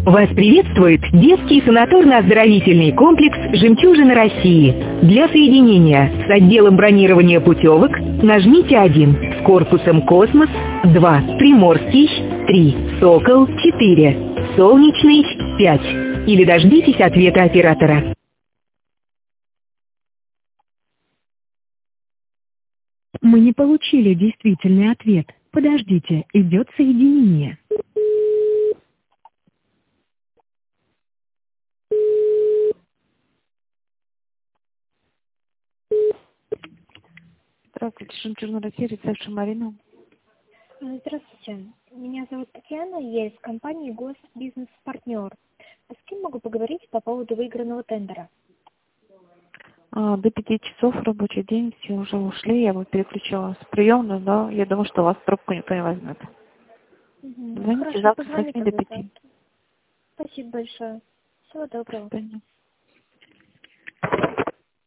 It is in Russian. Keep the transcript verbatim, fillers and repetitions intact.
Вас приветствует детский санаторно-оздоровительный комплекс «Жемчужина России». Для соединения с отделом бронирования путевок нажмите один, с корпусом «Космос» два, «Приморский» три, «Сокол» четыре, «Солнечный» пять. Или дождитесь ответа оператора. Мы не получили действительный ответ. Подождите, идет соединение. Здравствуйте, «Жемчужина России», рецепшн Марина. Здравствуйте, меня зовут Татьяна, я из компании «Госбизнес-партнер». А с кем могу поговорить по поводу выигранного тендера? А, до пяти часов рабочий день, все уже ушли, я бы переключила с приемной, но я думаю, что у вас трубку никто не возьмет. Угу. Звоните Хорошо, завтра с позвони восьми до тогда пяти. завтра. Спасибо большое. Всего доброго. До свидания.